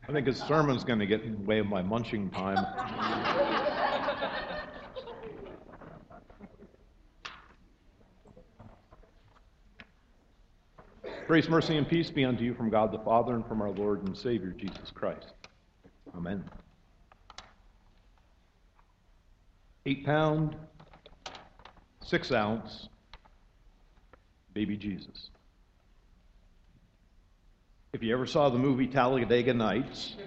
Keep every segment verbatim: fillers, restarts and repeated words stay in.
I think his sermon's going to get in the way of my munching time. Grace, mercy, and peace be unto you from God the Father and from our Lord and Savior, Jesus Christ. Amen. Eight pound, six ounce, baby Jesus. If you ever saw the movie Talladega Nights,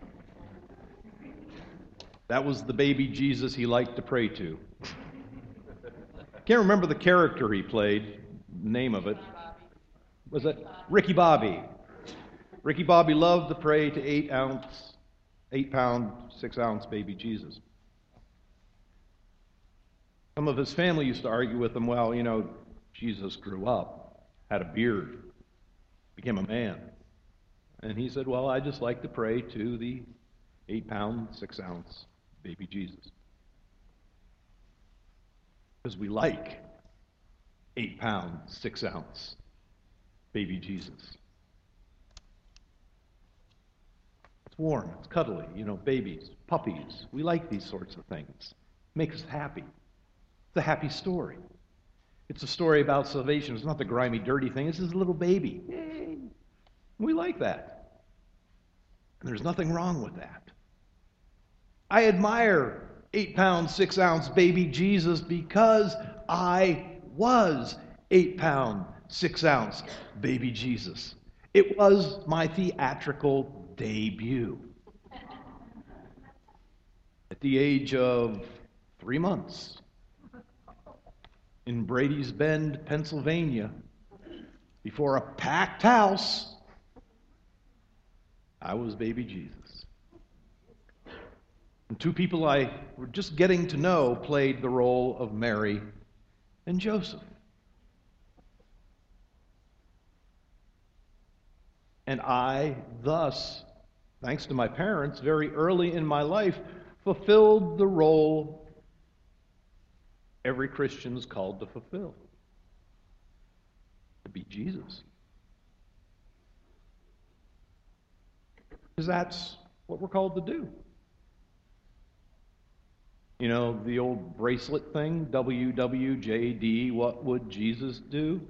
that was the baby Jesus he liked to pray to. Can't remember the character he played, the name of it. Was it Ricky Bobby? Ricky Bobby loved to pray to eight ounce, eight pound, six ounce baby Jesus. Some of his family used to argue with him, well, you know, Jesus grew up, had a beard, became a man. And he said, well, I just like to pray to the eight pound, six ounce baby Jesus. Because we like eight pound, six ounce baby Jesus. It's warm, it's cuddly, you know, babies, puppies. We like these sorts of things. It makes us happy. It's a happy story. It's a story about salvation. It's not the grimy, dirty thing. It's this little baby. Yay. We like that. And there's nothing wrong with that. I admire eight pound, six ounce baby Jesus because I was eight pound, six ounce baby Jesus. It was my theatrical debut. At the age of three months, in Brady's Bend, Pennsylvania, before a packed house, I was baby Jesus. And two people I were just getting to know played the role of Mary and Joseph. And I, thus, thanks to my parents, very early in my life, fulfilled the role every Christian is called to fulfill. To be Jesus. Because that's what we're called to do. You know, the old bracelet thing, W W J D, what would Jesus do?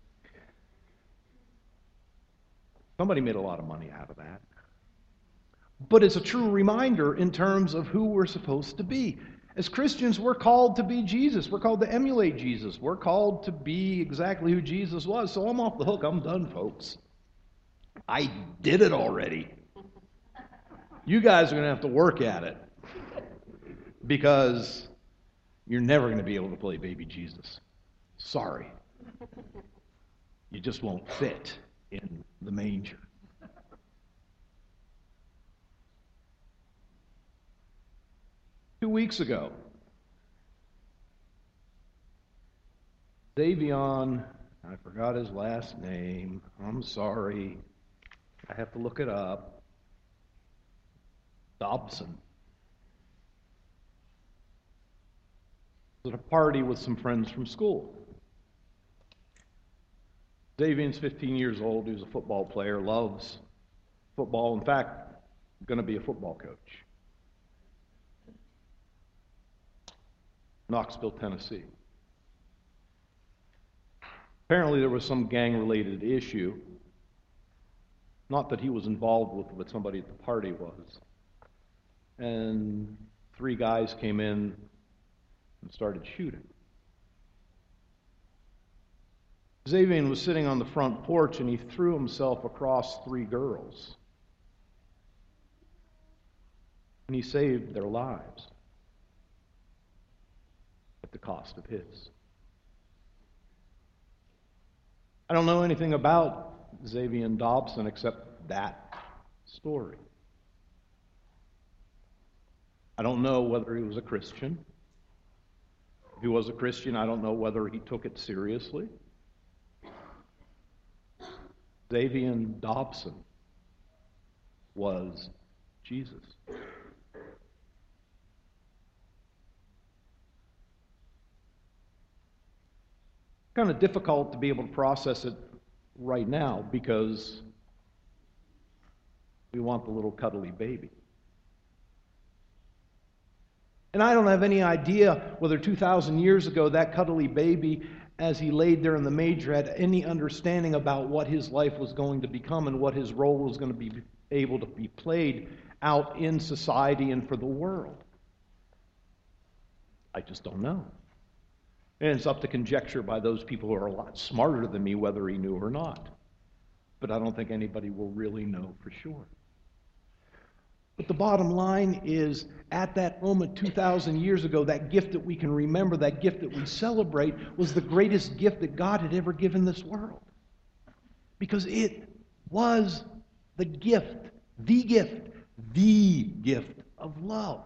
Somebody made a lot of money out of that. But it's a true reminder in terms of who we're supposed to be. As Christians, we're called to be Jesus. We're called to emulate Jesus. We're called to be exactly who Jesus was. So I'm off the hook. I'm done, folks. I did it already. You guys are going to have to work at it because you're never going to be able to play baby Jesus. Sorry. You just won't fit in the manger. Two weeks ago, Davion, I forgot his last name. I'm sorry. I have to look it up. Dobson. Was at a party with some friends from school. Davion's fifteen years old. He was a football player, loves football. In fact, going to be a football coach. Knoxville, Tennessee. Apparently there was some gang-related issue. Not that he was involved with, but somebody at the party was. And three guys came in and started shooting. Xavier was sitting on the front porch and he threw himself across three girls. And he saved their lives at the cost of his. I don't know anything about Xavier Dobson except that story. I don't know whether he was a Christian. If he was a Christian, I don't know whether he took it seriously. Xavier Dobson was Jesus. Kind of difficult to be able to process it right now because We want the little cuddly baby. And I don't have any idea whether two thousand years ago that cuddly baby, as he laid there in the manger, had any understanding about what his life was going to become and what his role was going to be able to be played out in society and for the world. I just don't know. And it's up to conjecture by those people who are a lot smarter than me whether he knew or not. But I don't think anybody will really know for sure. But the bottom line is, at that moment two thousand years ago, that gift that we can remember, that gift that we celebrate, was the greatest gift that God had ever given this world. Because it was the gift, the gift, the gift of love.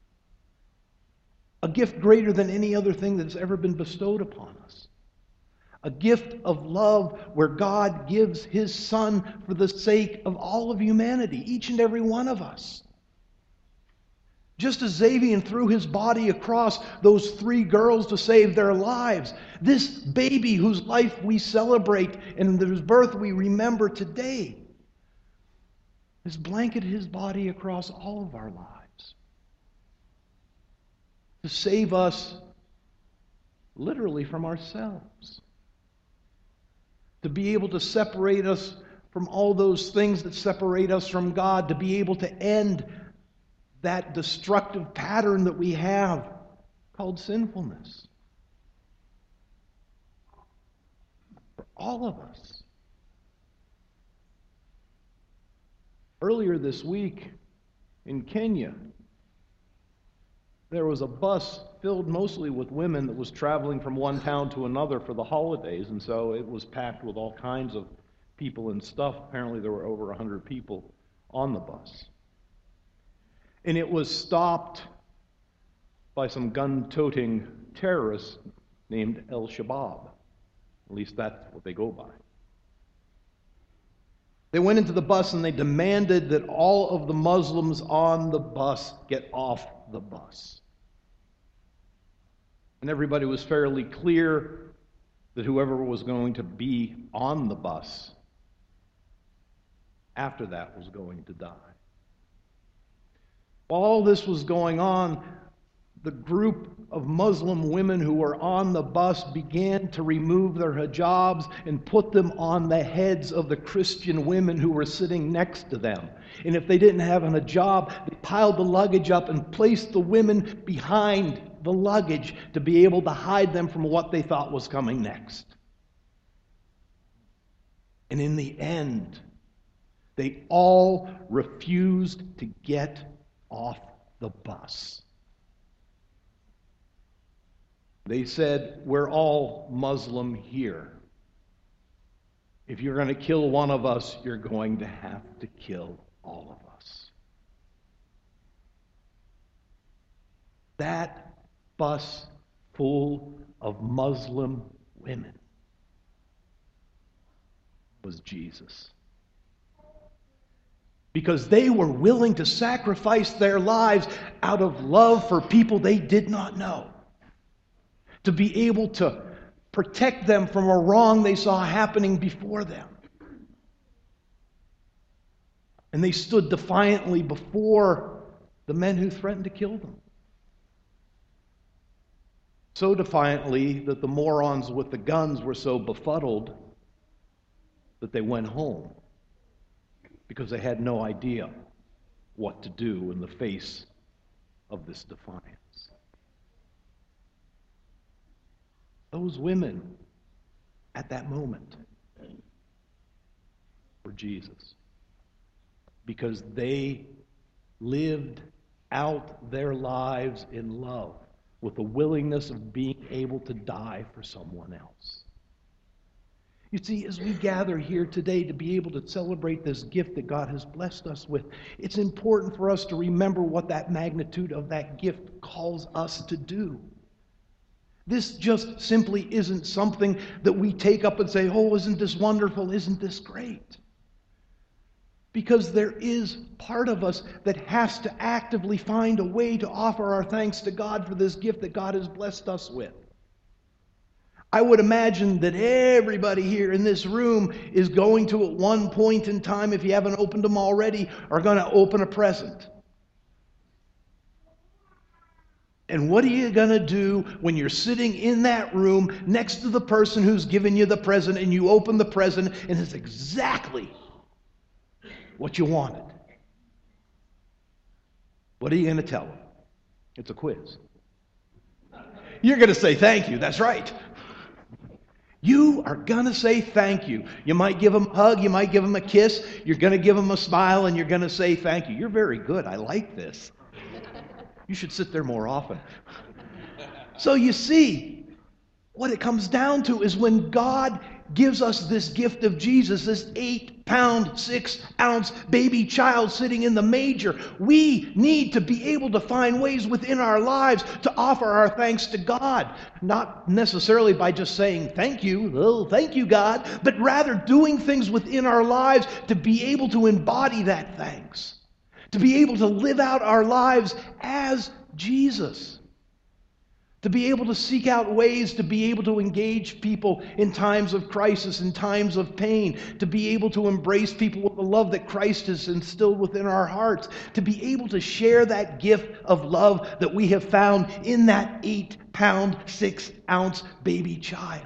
A gift greater than any other thing that's ever been bestowed upon us. A gift of love where God gives His Son for the sake of all of humanity, each and every one of us. Just as Xavier threw his body across those three girls to save their lives, this baby whose life we celebrate and whose birth we remember today has blanketed his body across all of our lives to save us literally from ourselves. To be able to separate us from all those things that separate us from God, to be able to end that destructive pattern that we have called sinfulness. For all of us. Earlier this week in Kenya, there was a bus filled mostly with women that was traveling from one town to another for the holidays, and so it was packed with all kinds of people and stuff. Apparently there were over one hundred people on the bus. And it was stopped by some gun-toting terrorists named El-Shabaab. At least that's what they go by. They went into the bus and they demanded that all of the Muslims on the bus get off the bus. And everybody was fairly clear that whoever was going to be on the bus after that was going to die. While all this was going on, the group of Muslim women who were on the bus began to remove their hijabs and put them on the heads of the Christian women who were sitting next to them. And if they didn't have a hijab, they piled the luggage up and placed the women behind the luggage to be able to hide them from what they thought was coming next. And in the end, they all refused to get off the bus. They said, "We're all Muslim here. If you're going to kill one of us, you're going to have to kill all of us." That bus full of Muslim women was Jesus. Because they were willing to sacrifice their lives out of love for people they did not know. To be able to protect them from a wrong they saw happening before them. And they stood defiantly before the men who threatened to kill them. So defiantly that the morons with the guns were so befuddled that they went home because they had no idea what to do in the face of this defiance. Those women at that moment were Jesus, because they lived out their lives in love with the willingness of being able to die for someone else. You see, as we gather here today to be able to celebrate this gift that God has blessed us with, it's important for us to remember what that magnitude of that gift calls us to do. This just simply isn't something that we take up and say, "Oh, isn't this wonderful? Isn't this great?" Because there is part of us that has to actively find a way to offer our thanks to God for this gift that God has blessed us with. I would imagine that everybody here in this room is going to, at one point in time, if you haven't opened them already, are going to open a present. And what are you going to do when you're sitting in that room next to the person who's given you the present, and you open the present and it's exactly what you wanted? What are you going to tell them? It's a quiz. You're going to say thank you. That's right. You are going to say thank you. You might give them a hug. You might give them a kiss. You're going to give them a smile, and you're going to say thank you. You're very good. I like this. You should sit there more often. So you see, what it comes down to is when God gives us this gift of Jesus, this eight pound, six ounce baby child sitting in the manger, we need to be able to find ways within our lives to offer our thanks to God. Not necessarily by just saying thank you, oh, thank you, God, but rather doing things within our lives to be able to embody that thanks, to be able to live out our lives as Jesus. To be able to seek out ways to be able to engage people in times of crisis, in times of pain, to be able to embrace people with the love that Christ has instilled within our hearts, to be able to share that gift of love that we have found in that eight pound, six ounce baby child.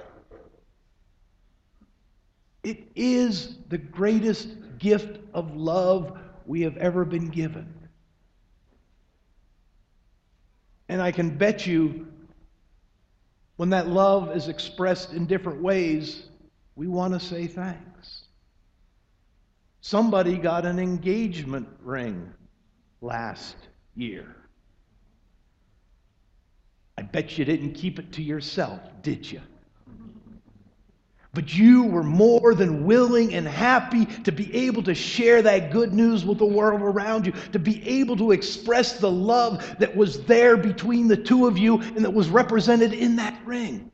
It is the greatest gift of love we have ever been given. And I can bet you, when that love is expressed in different ways, we want to say thanks. Somebody got an engagement ring last year. I bet you didn't keep it to yourself, did you? But you were more than willing and happy to be able to share that good news with the world around you, to be able to express the love that was there between the two of you and that was represented in that ring.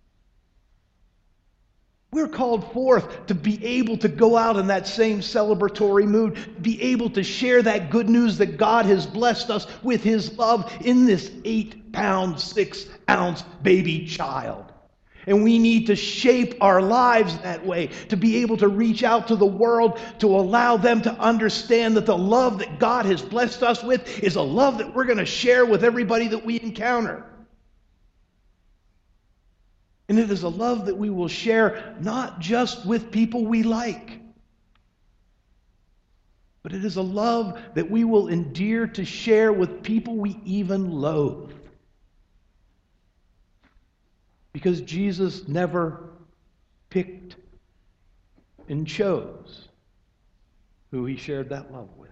We're called forth to be able to go out in that same celebratory mood, be able to share that good news that God has blessed us with His love in this eight pound, six ounce baby child. And we need to shape our lives that way, to be able to reach out to the world, to allow them to understand that the love that God has blessed us with is a love that we're going to share with everybody that we encounter. And it is a love that we will share not just with people we like, but it is a love that we will endear to share with people we even loathe. Because Jesus never picked and chose who He shared that love with.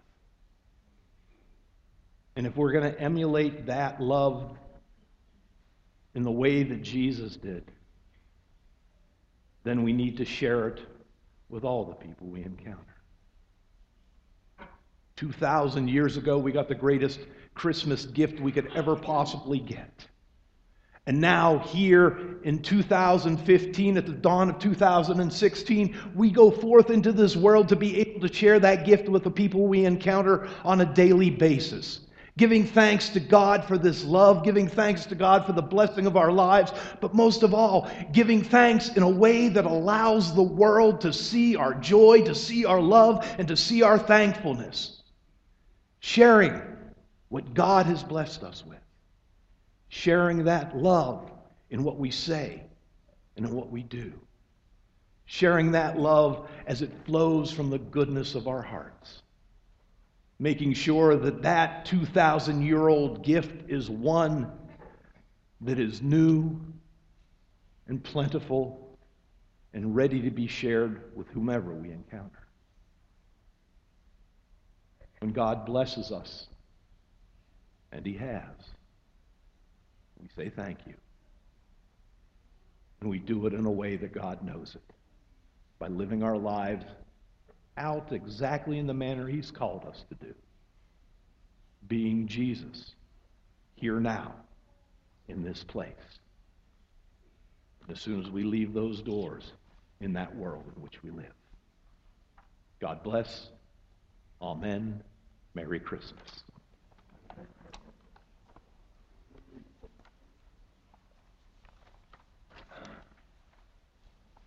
And if we're going to emulate that love in the way that Jesus did, then we need to share it with all the people we encounter. two thousand years ago, we got the greatest Christmas gift we could ever possibly get. And now here in two thousand fifteen, at the dawn of two thousand sixteen, we go forth into this world to be able to share that gift with the people we encounter on a daily basis. Giving thanks to God for this love, giving thanks to God for the blessing of our lives, but most of all, giving thanks in a way that allows the world to see our joy, to see our love, and to see our thankfulness. Sharing what God has blessed us with. Sharing that love in what we say and in what we do. Sharing that love as it flows from the goodness of our hearts. Making sure that that two thousand year old gift is one that is new and plentiful and ready to be shared with whomever we encounter. When God blesses us, and He has, we say thank you. And we do it in a way that God knows it. By living our lives out exactly in the manner He's called us to do. Being Jesus, here now, in this place. And as soon as we leave those doors, in that world in which we live. God bless. Amen. Merry Christmas.